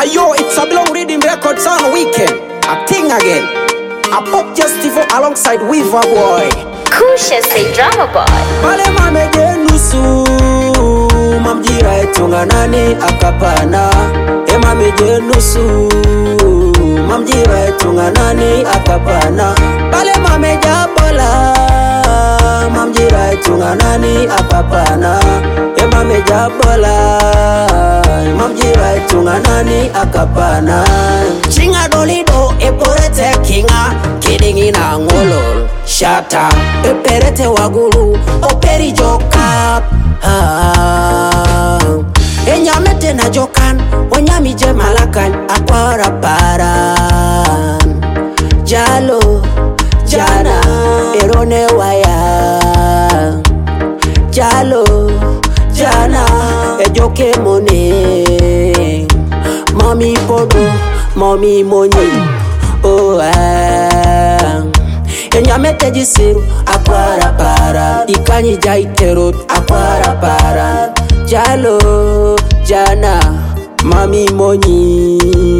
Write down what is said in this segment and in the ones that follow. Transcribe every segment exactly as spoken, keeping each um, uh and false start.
Ayo, it's a Blow Rhythm Records on weekend. A thing again. A pop festival alongside Weaver Boy. Kusha say drama boy. Pale mame genusu mamjira etunga nani akapana. E mame genusu mamjira etunga nani akapana. Pale mame jabola mamjira etunga nani akapana. E mame jabola mamjira etunga nani akapana. Chinga dolido eporete kinga kiddingi na ngolol. Shata eperete wagulu operi jokap ah. Enyamete na jokan wanyami je malakan akwara paran. Jalo jana erone waya. Jalo jana ejoke mone. Mami podo mami monyi oh ah. Enyamete jisiru akwara para. Ikanyi jaiterot akwara para. Jalo jana mami monyi.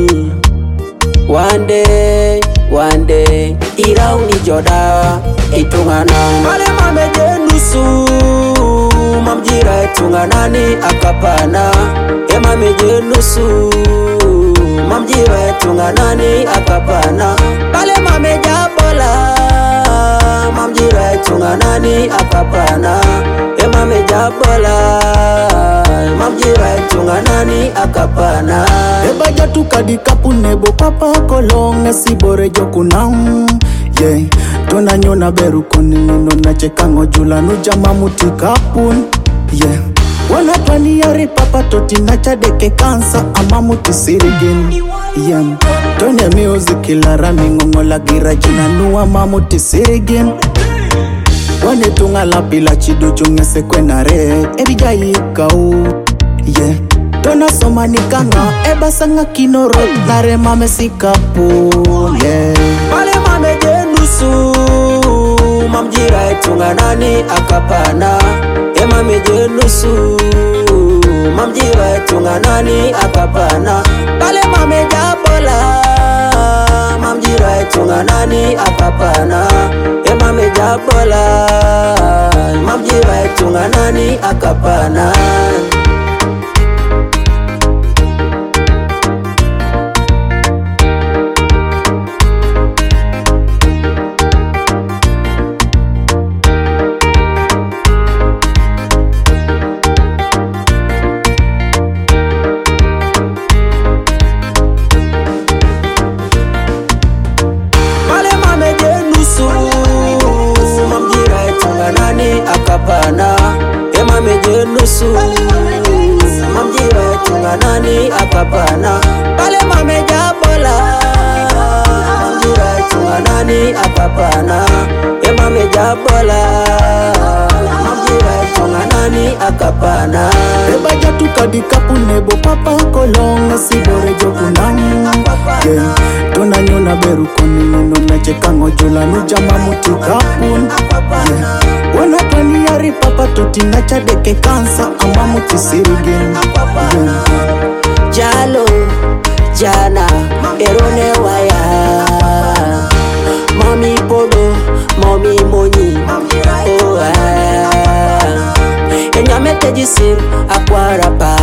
One day, one day irauni joda itungana. Pale mame jenusu mamjira etunganani akapana. E mame jenusu mamjira etunganani akapana. Pale mame jabola mamjira etunga nani akapana. E mame jabola mamjira etunga nani akapana. Eba jatu kadi kapu nebo papa kolong esibore jokunang. Yeah, tona nyona beru koni nino na chekango jula nujama muti kapun. Yeah, wana pani yari papa toti na chadeke kansa ama muti sirigin. Yeah, tone music ilara mingongola gira jina nuwa mamuti sirigin. Wane tunga la pila chidu chungese kwena re ebija yikau. Yeah, tona soma nikanga eba sanga kinoro nare mame sikapu. Yeah, pale mame jenusu mamjira etunga nani akapana. E mame jenusu mamjira etunga nani akapana. Pale mame jabola mamjira etunga nani akapana. E mame jabola mamjira etunga nani akapana. Akapana, e mame jenusu mamjira etunga nani akapana. Pale mame jabola mamjira etunga nani akapana. E mame jabola mamjira etunga nani akapana. eba jatu kadi kapu nebo papa kolong esibore jokunang. Yeah, tona nyona beru koni nino na chekango jula nujama muti kapun. Yeah, wana pani yari papa toti na chadeke kansa ama muti sirigin. Yeah, Jalo jana erone waya. Mami podo mami monyi oh ah. Enyamete jisiru akwara pa.